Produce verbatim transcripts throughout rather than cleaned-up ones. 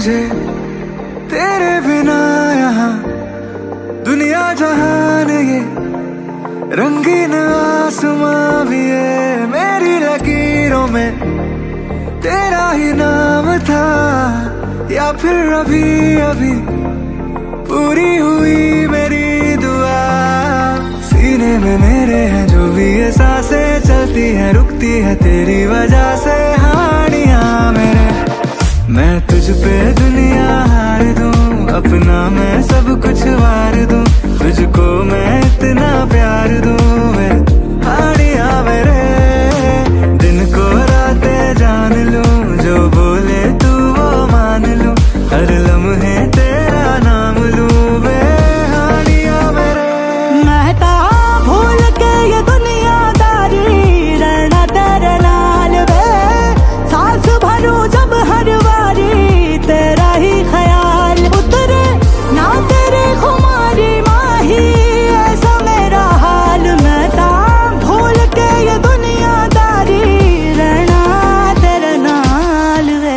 मुझे तेरे बिना यहाँ दुनिया जहान ये रंगीन आसमां भी है। मेरी लकीरों में तेरा ही नाम था, या फिर अभी अभी पूरी हुई मेरी दुआ। सीने में मेरे हैं जो भी ये सांसें चलती हैं रुकती है तेरी वजह से। हानियां मेरे मैं तुझ पे दुनिया हार दूं, अपना मैं सब कुछ वार दूं, तुझको मैं इतना प्यार दूं। वे हानियां मेरे दिन को रातें जान लूं, जो बोले तू वो मान लूं, हर लम्हे तेरा नाम लूं। वे हानियां मेरे मैं ता भूल के ये दुनियादारी रहना तेरे नाल वे। सांस भरूं जब हर बारी तेरा ही ख्याल उतरे ना तेरी खुमारी माही, ऐसा मेरा हाल। मैं ता भूल के ये दुनियादारी रहना तेरे नाल वे।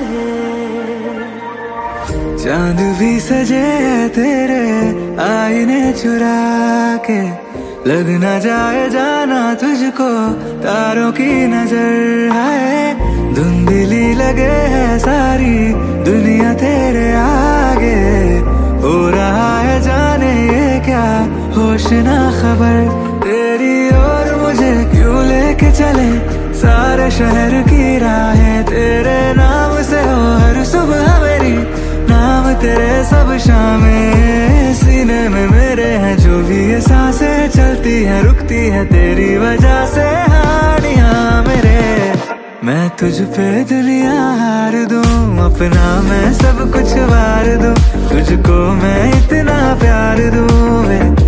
चांद भी सजे तेरे आईने चुरा के, लग ना जाए जाना तुझको तारों की नजर है। धुंधली लगे है सारी दुनिया तेरे आगे, हो रहा है जाने ये क्या होश ना खबर। तेरी और मुझे क्यों लेके चले सारे शहर की राहें, तेरे नाम से हो हर सुबह मेरी, नाम तेरे सब शामें। सीने में मेरे हैं जो भी ये सांसें चलती है रुकती है तेरी वजह से। हानियां मेरे मैं तुझ पे दुनिया हार दूं, अपना मैं सब कुछ वार दूं, तुझको मैं इतना प्यार दूं। वे